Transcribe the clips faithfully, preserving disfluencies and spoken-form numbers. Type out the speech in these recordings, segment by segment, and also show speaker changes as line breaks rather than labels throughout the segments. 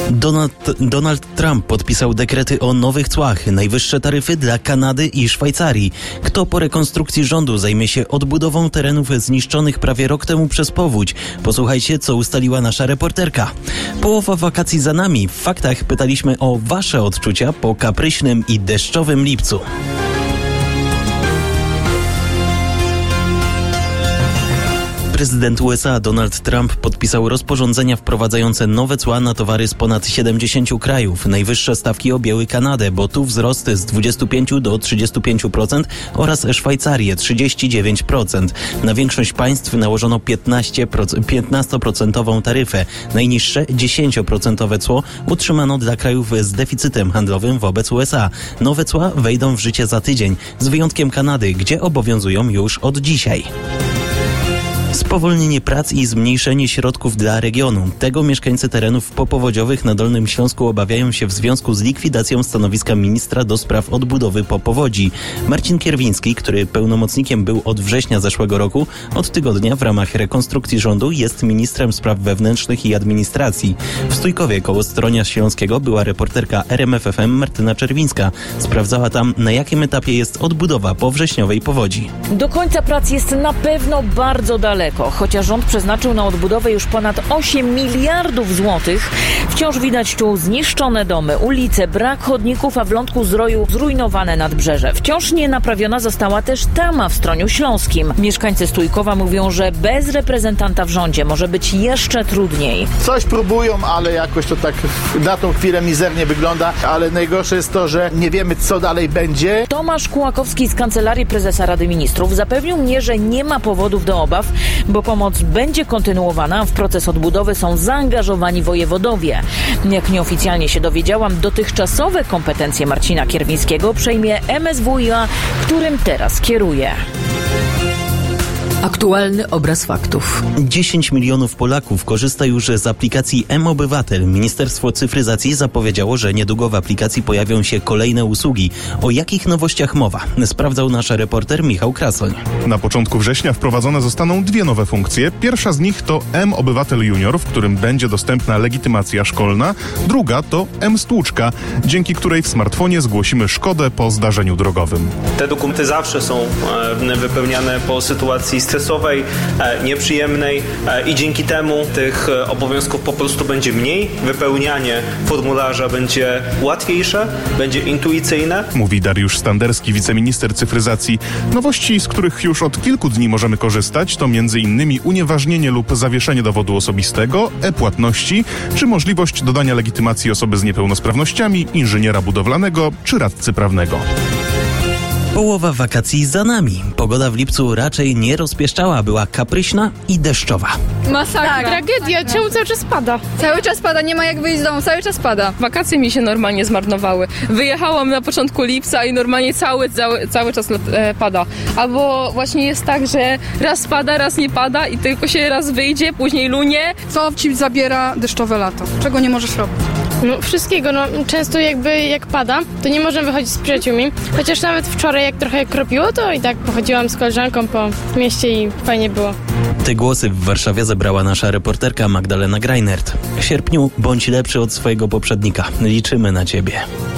Donald, Donald Trump podpisał dekrety o nowych cłach, najwyższe taryfy dla Kanady i Szwajcarii. Kto po rekonstrukcji rządu zajmie się odbudową terenów zniszczonych prawie rok temu przez powódź? Posłuchajcie, co ustaliła nasza reporterka. Połowa wakacji za nami. W faktach pytaliśmy o wasze odczucia po kapryśnym i deszczowym lipcu. Prezydent U S A Donald Trump podpisał rozporządzenia wprowadzające nowe cła na towary z ponad siedemdziesięciu krajów. Najwyższe stawki objęły Kanadę, bo tu wzrost z dwudziestu pięciu do trzydziestu pięciu procent oraz Szwajcarię trzydzieści dziewięć procent. Na większość państw nałożono piętnastoprocentową taryfę. Najniższe dziesięcioprocentowe cło utrzymano dla krajów z deficytem handlowym wobec U S A. Nowe cła wejdą w życie za tydzień, z wyjątkiem Kanady, gdzie obowiązują już od dzisiaj. Spowolnienie prac i zmniejszenie środków dla regionu. Tego mieszkańcy terenów popowodziowych na Dolnym Śląsku obawiają się w związku z likwidacją stanowiska ministra do spraw odbudowy po powodzi. Marcin Kierwiński, który pełnomocnikiem był od września zeszłego roku, od tygodnia w ramach rekonstrukcji rządu jest ministrem spraw wewnętrznych i administracji. W Stójkowie koło Stronia Śląskiego była reporterka R M F F M Martyna Czerwińska. Sprawdzała tam, na jakim etapie jest odbudowa po wrześniowej powodzi.
Do końca prac jest na pewno bardzo daleko. Chociaż rząd przeznaczył na odbudowę już ponad osiem miliardów złotych, wciąż widać tu zniszczone domy, ulice, brak chodników, a w lądku Zdroju zrujnowane nadbrzeże. Wciąż nie naprawiona została też tama w Stroniu Śląskim. Mieszkańcy Stójkowa mówią, że bez reprezentanta w rządzie może być jeszcze trudniej.
Coś próbują, ale jakoś to tak na tą chwilę mizernie wygląda, ale najgorsze jest to, że nie wiemy, co dalej będzie.
Tomasz Kułakowski z Kancelarii Prezesa Rady Ministrów zapewnił mnie, że nie ma powodów do obaw, bo pomoc będzie kontynuowana, a w proces odbudowy są zaangażowani wojewodowie. Jak nieoficjalnie się dowiedziałam, dotychczasowe kompetencje Marcina Kierwińskiego przejmie M S W iA, którym teraz kieruje.
Aktualny obraz faktów.
dziesięć milionów Polaków korzysta już z aplikacji M-Obywatel. Ministerstwo Cyfryzacji zapowiedziało, że niedługo w aplikacji pojawią się kolejne usługi. O jakich nowościach mowa? Sprawdzał nasz reporter Michał Krasoń.
Na początku września wprowadzone zostaną dwie nowe funkcje. Pierwsza z nich to M-Obywatel Junior, w którym będzie dostępna legitymacja szkolna. Druga to M-Stłuczka, dzięki której w smartfonie zgłosimy szkodę po zdarzeniu drogowym.
Te dokumenty zawsze są wypełniane po sytuacji stresowej, nieprzyjemnej i dzięki temu tych obowiązków po prostu będzie mniej. Wypełnianie formularza będzie łatwiejsze, będzie intuicyjne.
Mówi Dariusz Standerski, wiceminister cyfryzacji. Nowości, z których już od kilku dni możemy korzystać, to między innymi unieważnienie lub zawieszenie dowodu osobistego, e-płatności, czy możliwość dodania legitymacji osoby z niepełnosprawnościami, inżyniera budowlanego czy radcy prawnego.
Połowa wakacji za nami. Pogoda w lipcu raczej nie rozpieszczała, była kapryśna i deszczowa.
Masakra. Tak, tragedia, czemu cały czas pada?
Cały czas pada, nie ma jak wyjść z domu, cały czas pada.
Wakacje mi się normalnie zmarnowały. Wyjechałam na początku lipca i normalnie cały, cały, cały czas e, pada. Albo właśnie jest tak, że raz pada, raz nie pada i tylko się raz wyjdzie, później lunie.
Co ci zabiera deszczowe lato? Czego nie możesz robić?
No wszystkiego, no często jakby jak pada, to nie możemy wychodzić z przyjaciółmi. Chociaż nawet wczoraj jak trochę kropiło, to i tak pochodziłam z koleżanką po mieście i fajnie było.
Te głosy w Warszawie zebrała nasza reporterka Magdalena Greinert. W sierpniu bądź lepszy od swojego poprzednika. Liczymy na ciebie.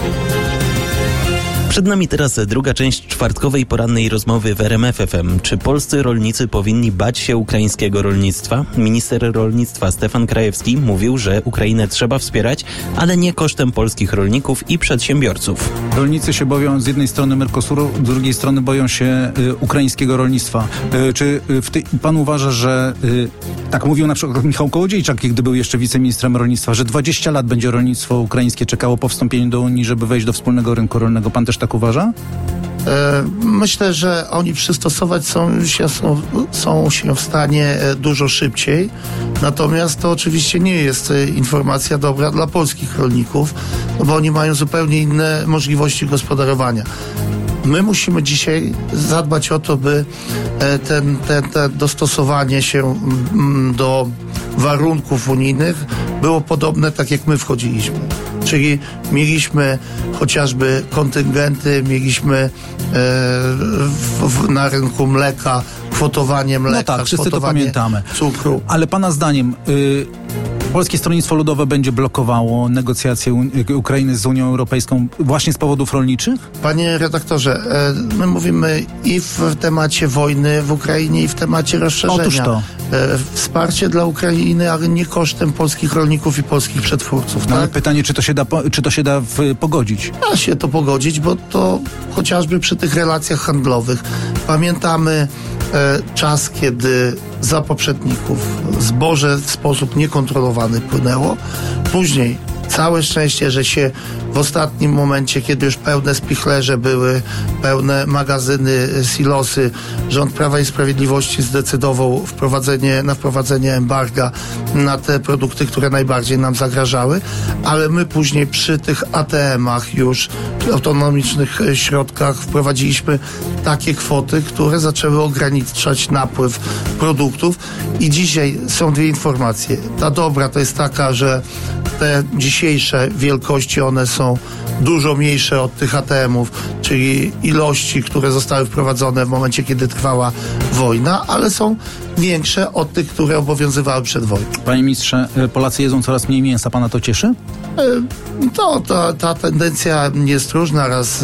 Przed nami teraz druga część czwartkowej porannej rozmowy w R M F F M. Czy polscy rolnicy powinni bać się ukraińskiego rolnictwa? Minister rolnictwa Stefan Krajewski mówił, że Ukrainę trzeba wspierać, ale nie kosztem polskich rolników i przedsiębiorców.
Rolnicy się boją z jednej strony Mercosuru, z drugiej strony boją się y, ukraińskiego rolnictwa. Y, czy y, w ty, pan uważa, że y, tak mówił na przykład Michał Kołodziejczak, gdy był jeszcze wiceministrem rolnictwa, że dwadzieścia lat będzie rolnictwo ukraińskie czekało po wstąpieniu do Unii, żeby wejść do wspólnego rynku rolnego. Pan też tak uważa?
Myślę, że oni przystosować są się, są, są się w stanie dużo szybciej, natomiast to oczywiście nie jest informacja dobra dla polskich rolników, bo oni mają zupełnie inne możliwości gospodarowania. My musimy dzisiaj zadbać o to, by ten, ten, ten dostosowanie się do warunków unijnych było podobne tak jak my wchodziliśmy. Czyli mieliśmy chociażby kontyngenty, mieliśmy e, w, w, na rynku mleka, kwotowanie mleka,
no tak, wszyscy
kwotowanie
to pamiętamy.
Cukru.
Ale pana zdaniem... Y- Polskie Stronnictwo Ludowe będzie blokowało negocjacje U- Ukrainy z Unią Europejską właśnie z powodów rolniczych?
Panie redaktorze, e, my mówimy i w temacie wojny w Ukrainie, i w temacie rozszerzenia.
Otóż to.
E, wsparcie dla Ukrainy, ale nie kosztem polskich rolników i polskich przetwórców.
No, ale
Tak?
pytanie, czy to się da, po- czy to się da w, pogodzić?
Da się to pogodzić, bo to chociażby przy tych relacjach handlowych. Pamiętamy e, czas, kiedy za poprzedników zboże w sposób niekontrolowany płynęło. Później całe szczęście, że się w ostatnim momencie, kiedy już pełne spichlerze były, pełne magazyny, silosy, rząd Prawa i Sprawiedliwości zdecydował wprowadzenie, na wprowadzenie embarga na te produkty, które najbardziej nam zagrażały, ale my później przy tych A T M-ach już, autonomicznych środkach wprowadziliśmy takie kwoty, które zaczęły ograniczać napływ produktów i dzisiaj są dwie informacje. Ta dobra to jest taka, że te dzisiejsze wielkości, one są dużo mniejsze od tych A T M-ów, czyli ilości, które zostały wprowadzone w momencie, kiedy trwała wojna, ale są większe od tych, które obowiązywały przed wojną.
Panie ministrze, Polacy jedzą coraz mniej mięsa. Pana to cieszy?
To, ta, ta tendencja jest różna. Raz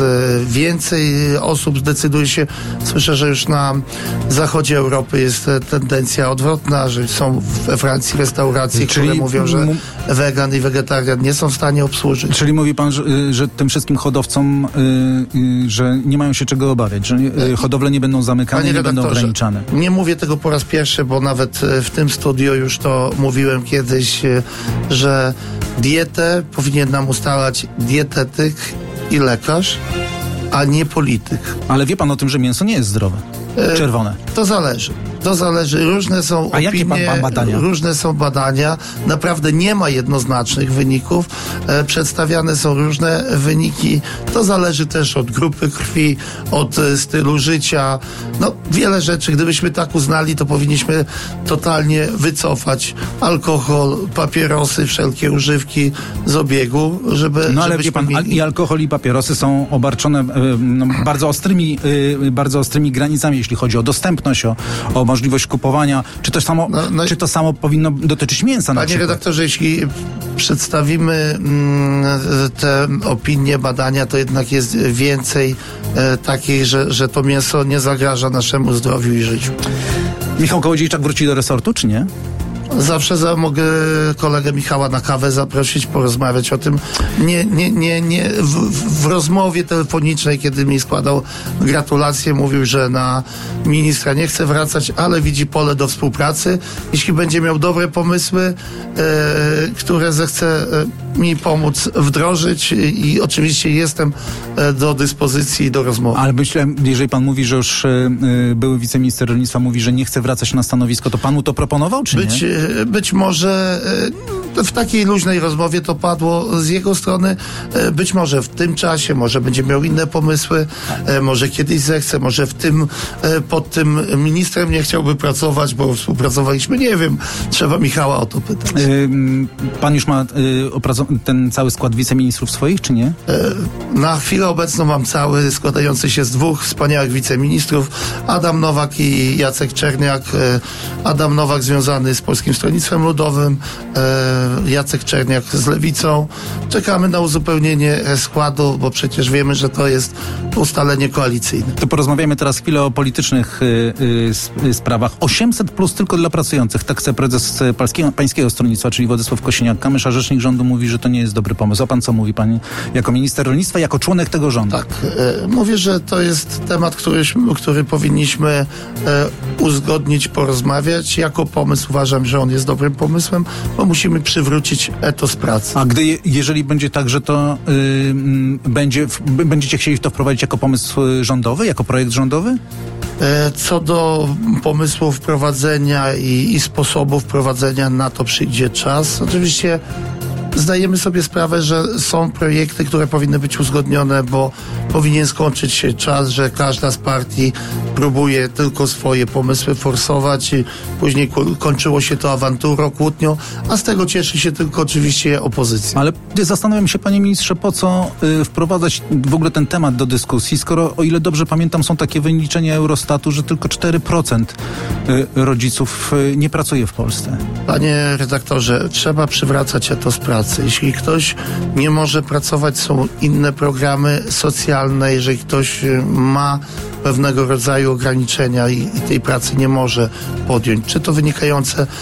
więcej osób zdecyduje się. Słyszę, że już na zachodzie Europy jest tendencja odwrotna, że są we Francji restauracje,
Czyli
które mówią, że
m-
wegan i wegetarian nie są w stanie obsłużyć.
Czyli mówi pan, że, że tym wszystkim hodowcom, y, y, że nie mają się czego obawiać, że y, hodowle nie będą zamykane,
Panie
nie będą
redaktorze,
ograniczane.
Nie mówię tego po raz pierwszy, bo nawet w tym studiu już to mówiłem kiedyś, że dietę powinien nam ustalać dietetyk i lekarz, a nie polityk.
Ale wie pan o tym, że mięso nie jest zdrowe? Czerwone.
To zależy. To zależy. Różne są
A
opinie,
jakie pan ma badania?
Różne są badania. Naprawdę nie ma jednoznacznych wyników. E, przedstawiane są różne wyniki. To zależy też od grupy krwi, od e, stylu życia. No, wiele rzeczy. Gdybyśmy tak uznali, to powinniśmy totalnie wycofać alkohol, papierosy, wszelkie używki z obiegu, żeby...
No ale
żebyśmy
wie pan, al-
mieli...
i alkohol, i papierosy są obarczone y, no, bardzo ostrymi, y, bardzo ostrymi granicami, jeśli chodzi o dostępność, o, o możliwość kupowania. Czy to samo,
No, no i-
czy to samo powinno dotyczyć mięsa na
Panie
przykład?
redaktorze, jeśli przedstawimy mm, te opinie, badania, to jednak jest więcej e, takiej, że, że to mięso nie zagraża naszemu zdrowiu i życiu.
Michał Kołodziejczak wróci do resortu, czy nie?
Zawsze za, mogę kolegę Michała na kawę zaprosić, porozmawiać o tym. Nie, nie, nie, nie. W, w rozmowie telefonicznej, kiedy mi składał gratulacje, mówił, że na ministra nie chce wracać, ale widzi pole do współpracy. Jeśli będzie miał dobre pomysły, e, które zechce e, mi pomóc wdrożyć i, i oczywiście jestem e, do dyspozycji do rozmowy.
Ale myślę, jeżeli pan mówi, że już y, y, były wiceminister rolnictwa mówi, że nie chce wracać na stanowisko, to panu to proponował, czy
Być,
nie?
być może e, w takiej luźnej rozmowie to padło z jego strony. E, Być może w tym czasie, może będzie miał inne pomysły, e, może kiedyś zechce, może w tym, e, pod tym ministrem nie chciałby pracować, bo współpracowaliśmy, nie wiem. Trzeba Michała o to pytać.
Y, pan już ma y, opracow- ten cały skład wiceministrów swoich, czy nie?
Na chwilę obecną mam cały, składający się z dwóch wspaniałych wiceministrów, Adam Nowak i Jacek Czerniak. E, Adam Nowak związany z Polskim Stronnictwem Ludowym, e, Jacek Czerniak z Lewicą. Czekamy na uzupełnienie składu, bo przecież wiemy, że to jest ustalenie koalicyjne.
To porozmawiamy teraz chwilę o politycznych y, y, sp- y, sprawach. osiemset plus tylko dla pracujących. Tak chce prezes y, Pańskiego, Pańskiego Stronnictwa, czyli Władysław Kosiniak-Kamysz, a rzecznik rządu mówi, że to nie jest dobry pomysł. A pan co mówi, pan jako minister rolnictwa, jako członek tego rządu?
Tak, e, mówię, że to jest temat, który, który powinniśmy e, uzgodnić, porozmawiać. Jako pomysł uważam, że on jest dobrym pomysłem, bo musimy przywrócić etos pracy.
A gdy, je- jeżeli będzie tak, że to y, m, będzie, w, b- będziecie chcieli to wprowadzić jako pomysł y, rządowy, jako projekt rządowy?
E, Co do pomysłu wprowadzenia i, i sposobu wprowadzenia, na to przyjdzie czas. Oczywiście zdajemy sobie sprawę, że są projekty, które powinny być uzgodnione, bo powinien skończyć się czas, że każda z partii próbuje tylko swoje pomysły forsować i później kończyło się to awanturą, kłótnią, a z tego cieszy się tylko oczywiście opozycja.
Ale zastanawiam się, panie ministrze, po co y, wprowadzać w ogóle ten temat do dyskusji, skoro, o ile dobrze pamiętam, są takie wyliczenia Eurostatu, że tylko cztery procent y, rodziców y, nie pracuje w Polsce.
Panie redaktorze, trzeba przywracać etos pracy. Jeśli ktoś nie może pracować, są inne programy socjalne. Jeżeli ktoś ma pewnego rodzaju ograniczenia i, i tej pracy nie może podjąć, czy to wynikające e,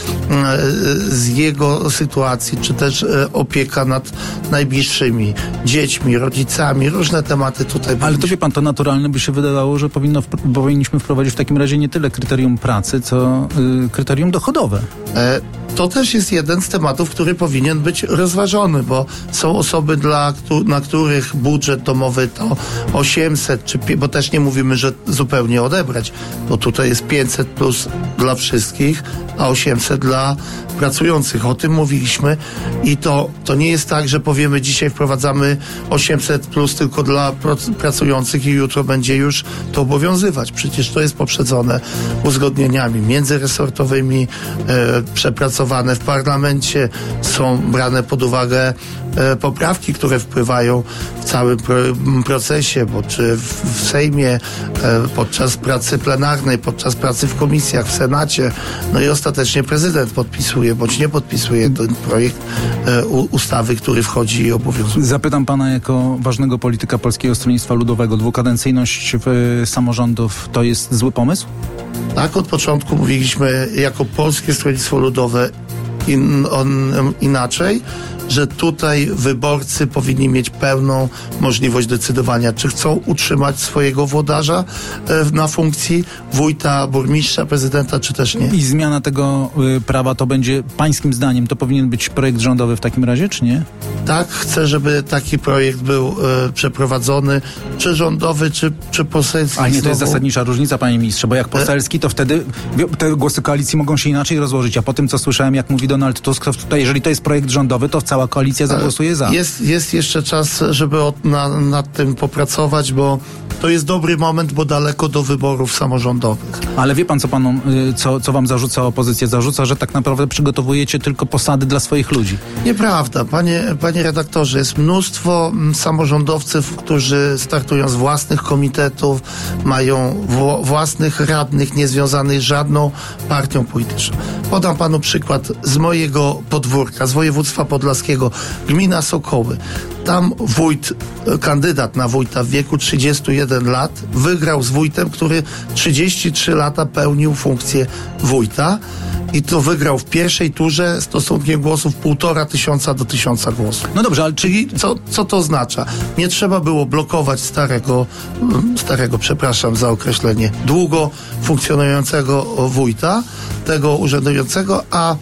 z jego sytuacji, czy też e, opieka nad najbliższymi, dziećmi, rodzicami, różne tematy tutaj.
Ale to wie pan, to naturalne by się wydawało, że powinno, powinniśmy wprowadzić w takim razie nie tyle kryterium pracy, co y, kryterium dochodowe.
E, To też jest jeden z tematów, który powinien być rozważony, bo są osoby, dla, na których budżet domowy to osiemset, czy, bo też nie mówimy, że zupełnie odebrać, bo tutaj jest pięćset plus dla wszystkich, a osiemset dla pracujących. O tym mówiliśmy i to, to nie jest tak, że powiemy dzisiaj wprowadzamy osiemset plus tylko dla pracujących i jutro będzie już to obowiązywać. Przecież to jest poprzedzone uzgodnieniami międzyresortowymi, e, przepracowane w parlamencie, są brane pod uwagę e, poprawki, które wpływają w całym pro, procesie, bo czy w, w Sejmie, e, podczas pracy plenarnej, podczas pracy w komisjach, w Senacie, no i ostatecznie prezydent podpisuje, bądź nie podpisuje ten projekt e, u, ustawy, który wchodzi i obowiązuje.
Zapytam pana jako ważnego polityka Polskiego Stronnictwa Ludowego, dwukadencyjność w, samorządów to jest zły pomysł?
Tak, od początku mówiliśmy jako Polskie Stronnictwo Ludowe in, on, inaczej, że tutaj wyborcy powinni mieć pełną możliwość decydowania, czy chcą utrzymać swojego włodarza e, na funkcji wójta, burmistrza, prezydenta, czy też nie.
I zmiana tego y, prawa to będzie pańskim zdaniem, to powinien być projekt rządowy w takim razie, czy nie?
Tak, chcę, żeby taki projekt był e, przeprowadzony, czy rządowy, czy, czy poselski.
A nie, to
znowu.
jest zasadnicza różnica, panie ministrze, bo jak poselski, to wtedy te głosy koalicji mogą się inaczej rozłożyć, a po tym, co słyszałem, jak mówi Donald Tusk, to jeżeli to jest projekt rządowy, to cała koalicja zagłosuje za.
Jest, jest jeszcze czas, żeby od, na, nad tym popracować, bo to jest dobry moment, bo daleko do wyborów samorządowych.
Ale wie pan, co panom, co, co wam zarzuca opozycja? Zarzuca, że tak naprawdę przygotowujecie tylko posady dla swoich ludzi.
Nieprawda, panie, panie redaktorze. Jest mnóstwo samorządowców, którzy startują z własnych komitetów, mają w, własnych radnych, niezwiązanych z żadną partią polityczną. Podam panu przykład z mojego podwórka, z województwa podlaskiego, gmina Sokoły. Tam wójt, kandydat na wójta w wieku trzydziestu jeden lat wygrał z wójtem, który trzydzieści trzy lata pełnił funkcję wójta i to wygrał w pierwszej turze stosunkiem głosów półtora tysiąca do tysiąca głosów.
No dobrze, ale
czyli co, co to oznacza? Nie trzeba było blokować starego, starego, przepraszam za określenie, długo funkcjonującego wójta, tego urzędującego, a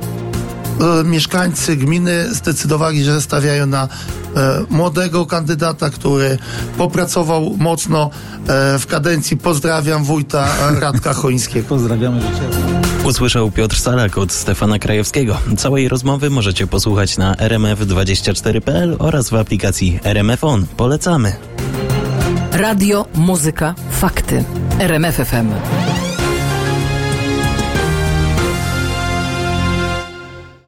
mieszkańcy gminy zdecydowali, że stawiają na e, młodego kandydata, który popracował mocno e, w kadencji. Pozdrawiam wójta Radka Choińskiego.
Pozdrawiamy życzę.
Usłyszał Piotr Salak od Stefana Krajewskiego. Całej rozmowy możecie posłuchać na r m f dwadzieścia cztery kropka p l oraz w aplikacji R M F On. Polecamy.
Radio, muzyka, fakty. R M F F M.